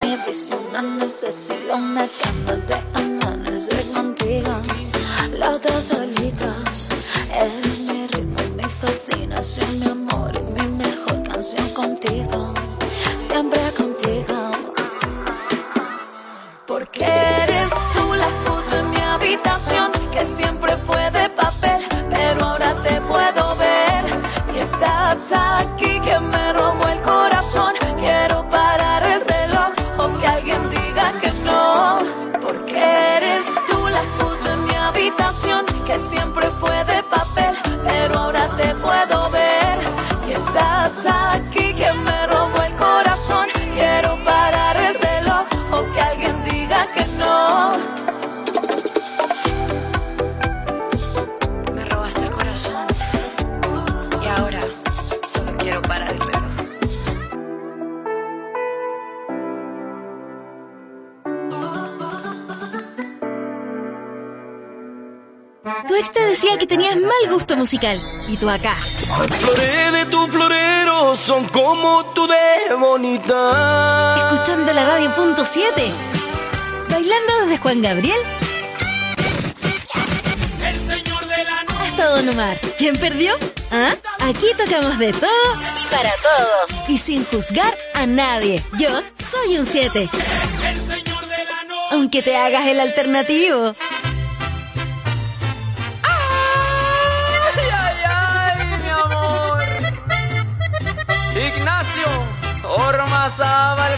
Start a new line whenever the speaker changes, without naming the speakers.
mi visión, una necesidad, una gana de amanecer contigo. Los dos solitos, eres mi ritmo y mi fascinación, mi amor y mi mejor canción contigo, siempre contigo. Porque eres tú la foto en mi habitación, que siempre fue de papel, pero ahora te puedo ver. Y estás aquí que me robó el corazón. Quiero parar el reloj o que alguien diga que no. Porque eres tú la foto en mi habitación, que siempre fue de papel, pero ahora te puedo ver. Y estás aquí que me robó el corazón. Quiero parar el reloj o que alguien diga que no. Me robas el corazón y ahora solo quiero parar el reloj.
Tu ex te decía que tenías mal gusto musical y tú acá.
Las flores de tu florero son como tú de bonita.
Escuchando la radio punto 7. Bailando desde Juan Gabriel
El señor de la noche.
hasta Don Omar. ¿Quién perdió? ¿Ah? Aquí tocamos de todo y para todo. Y sin juzgar a nadie. Yo soy un 7.
El señor de la noche.
Aunque te hagas el alternativo.
Ignacio Ormazábal